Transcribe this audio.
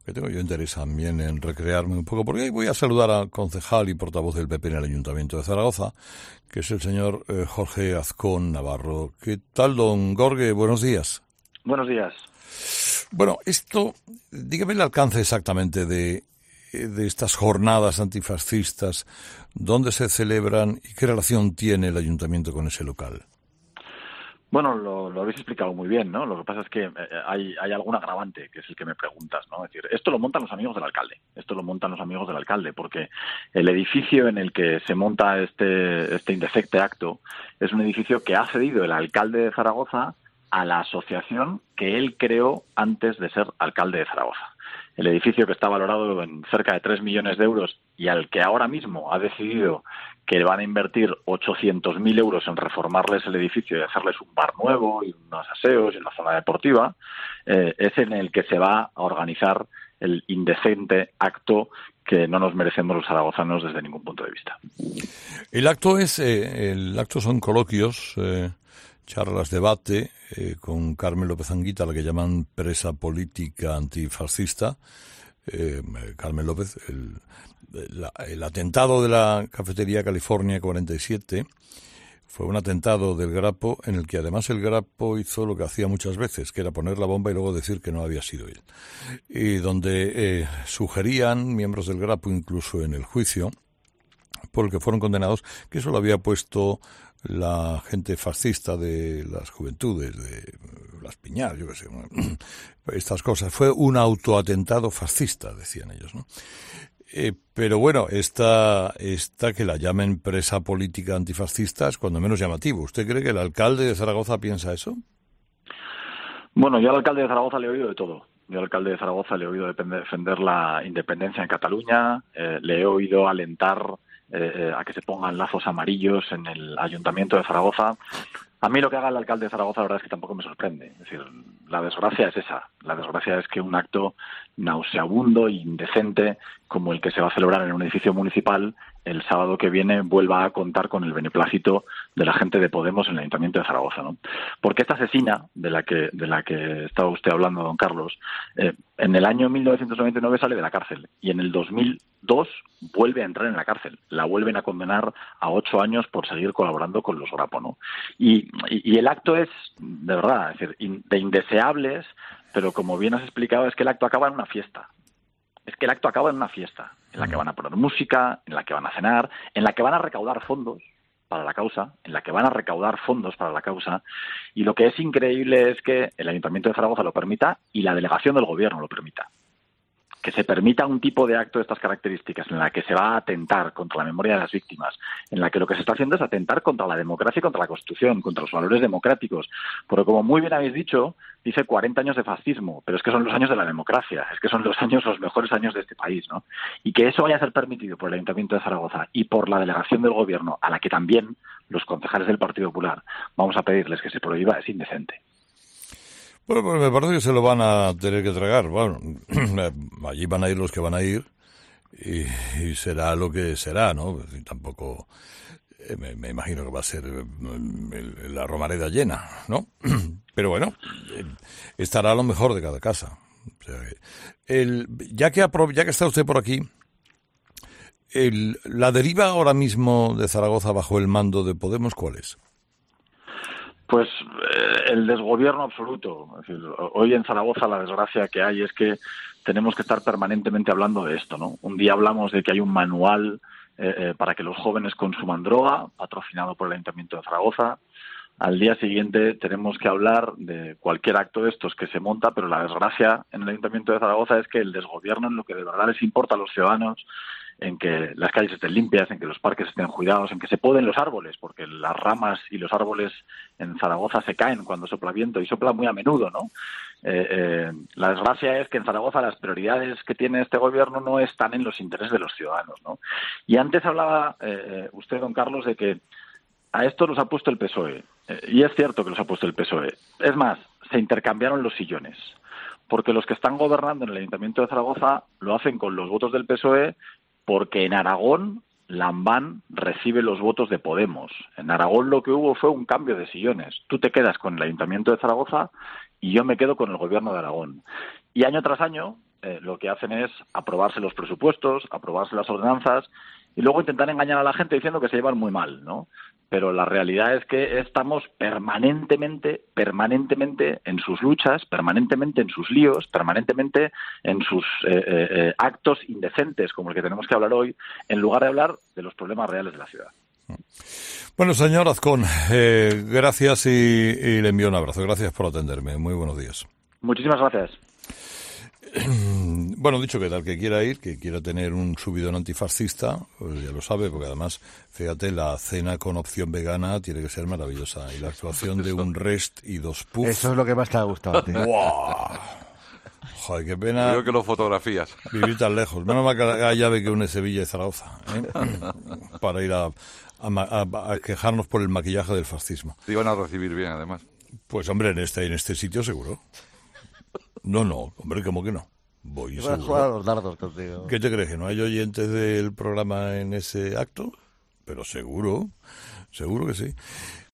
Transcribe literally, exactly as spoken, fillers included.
Que tengo yo interés también en recrearme un poco, porque voy a saludar al concejal y portavoz del P P en el Ayuntamiento de Zaragoza, que es el señor eh, Jorge Azcón Navarro. ¿Qué tal, don Jorge? Buenos días. Buenos días. Bueno, esto, dígame el alcance exactamente de, de estas jornadas antifascistas, dónde se celebran y qué relación tiene el Ayuntamiento con ese local. Bueno, lo, lo habéis explicado muy bien, ¿no? Lo que pasa es que eh, hay, hay algún agravante, que es el que me preguntas, ¿no? Es decir, esto lo montan los amigos del alcalde, esto lo montan los amigos del alcalde, porque el edificio en el que se monta este, este indecente acto es un edificio que ha cedido el alcalde de Zaragoza a la asociación que él creó antes de ser alcalde de Zaragoza. El edificio, que está valorado en cerca de tres millones de euros y al que ahora mismo ha decidido que van a invertir ochocientos mil euros en reformarles el edificio y hacerles un bar nuevo y unos aseos y una zona deportiva, eh, es en el que se va a organizar el indecente acto que no nos merecemos los zaragozanos desde ningún punto de vista. El acto es, eh, el acto son coloquios, eh, charlas, debate, eh, con Carmen López Anguita, la que llaman presa política antifascista. Eh, Carmen López, el, la, el atentado de la cafetería California cuarenta y siete fue un atentado del Grapo en el que además el Grapo hizo lo que hacía muchas veces, que era poner la bomba y luego decir que no había sido él. Y donde eh, sugerían miembros del Grapo, incluso en el juicio por el que fueron condenados, que eso lo había puesto la gente fascista de las juventudes, de las Piñar, yo qué sé, estas cosas. Fue un autoatentado fascista, decían ellos, ¿no? Eh, pero bueno, esta, esta que la llamen presa política antifascista es cuando menos llamativo. ¿Usted cree que el alcalde de Zaragoza piensa eso? Bueno, yo al alcalde de Zaragoza le he oído de todo. Yo al alcalde de Zaragoza le he oído defender la independencia en Cataluña, eh, le he oído alentar eh, a que se pongan lazos amarillos en el Ayuntamiento de Zaragoza. A mí lo que haga el alcalde de Zaragoza, la verdad es que tampoco me sorprende. Es decir, la desgracia es esa. La desgracia es que un acto nauseabundo e indecente como el que se va a celebrar en un edificio municipal el sábado que viene vuelva a contar con el beneplácito de la gente de Podemos en el Ayuntamiento de Zaragoza, ¿no? Porque esta asesina de la que de la que estaba usted hablando, don Carlos, eh, en el año mil novecientos noventa y nueve sale de la cárcel y en el dos mil dos vuelve a entrar en la cárcel. La vuelven a condenar a ocho años por seguir colaborando con los Grapo, ¿no? Y, y, y el acto es, de verdad, es decir, in, de indeseables, pero como bien has explicado, es que el acto acaba en una fiesta. Es que el acto acaba en una fiesta, en la que van a poner música, en la que van a cenar, en la que van a recaudar fondos para la causa, en la que van a recaudar fondos para la causa, y lo que es increíble es que el Ayuntamiento de Zaragoza lo permita y la delegación del Gobierno lo permita. Que se permita un tipo de acto de estas características en la que se va a atentar contra la memoria de las víctimas, en la que lo que se está haciendo es atentar contra la democracia y contra la Constitución, contra los valores democráticos. Porque como muy bien habéis dicho, dice cuarenta años de fascismo, pero es que son los años de la democracia, es que son los años, los mejores años de este país, ¿no? Y que eso vaya a ser permitido por el Ayuntamiento de Zaragoza y por la delegación del Gobierno, a la que también los concejales del Partido Popular vamos a pedirles que se prohíba, es indecente. Bueno, pues me parece que se lo van a tener que tragar. Bueno, allí van a ir los que van a ir y, y será lo que será, ¿no? Tampoco eh, me, me imagino que va a ser eh, la Romareda llena, ¿no? Pero bueno, eh, estará lo mejor de cada casa. O sea, el, ya que apro- ya que está usted por aquí, el, la deriva ahora mismo de Zaragoza bajo el mando de Podemos, ¿cuál es? Pues eh, el desgobierno absoluto. Es decir, hoy en Zaragoza la desgracia que hay es que tenemos que estar permanentemente hablando de esto, ¿no? Un día hablamos de que hay un manual eh, eh, para que los jóvenes consuman droga, patrocinado por el Ayuntamiento de Zaragoza. Al día siguiente tenemos que hablar de cualquier acto de estos que se monta, pero la desgracia en el Ayuntamiento de Zaragoza es que el desgobierno en lo que de verdad les importa a los ciudadanos, en que las calles estén limpias, en que los parques estén cuidados, en que se poden los árboles, porque las ramas y los árboles en Zaragoza se caen cuando sopla viento y sopla muy a menudo, ¿no? Eh, eh, la desgracia es que en Zaragoza las prioridades que tiene este gobierno no están en los intereses de los ciudadanos, ¿no? Y antes hablaba eh, usted, don Carlos, de que a esto los ha puesto el P S O E. Eh, y es cierto que los ha puesto el P S O E. Es más, se intercambiaron los sillones. Porque los que están gobernando en el Ayuntamiento de Zaragoza lo hacen con los votos del P S O E, porque en Aragón Lambán recibe los votos de Podemos. En Aragón lo que hubo fue un cambio de sillones. Tú te quedas con el Ayuntamiento de Zaragoza y yo me quedo con el Gobierno de Aragón. Y año tras año eh, lo que hacen es aprobarse los presupuestos, aprobarse las ordenanzas y luego intentar engañar a la gente diciendo que se llevan muy mal, ¿no? Pero la realidad es que estamos permanentemente, permanentemente en sus luchas, permanentemente en sus líos, permanentemente en sus eh, eh, actos indecentes, como el que tenemos que hablar hoy, en lugar de hablar de los problemas reales de la ciudad. Bueno, señor Azcón, eh, gracias y, y le envío un abrazo. Gracias por atenderme. Muy buenos días. Muchísimas gracias. Bueno, dicho que tal que quiera ir, que quiera tener un subidón antifascista, pues ya lo sabe, porque además, fíjate, la cena con opción vegana tiene que ser maravillosa. Y la actuación de un rest y dos puff. Eso es lo que más te ha gustado a ti. ¡Buah! Joder, qué pena. Creo que lo fotografías. Vivir tan lejos. Menos mal que hay llave que une Sevilla y Zaragoza, ¿eh? Para ir a, a, a, a quejarnos por el maquillaje del fascismo. Te iban a recibir bien, además. Pues, hombre, en este, en este sitio seguro. No, no, hombre, ¿cómo que no? Voy Voy a seguro. jugar a los dardos contigo. ¿Qué te crees? ¿Que no hay oyentes del programa en ese acto? Pero seguro, seguro que sí.